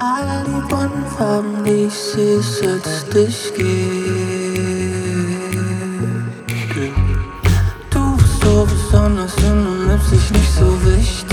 All die bunten Farben, die ich sehe, seit es dich gibt. Du bist so besonders und du nimmst dich nicht so wichtig.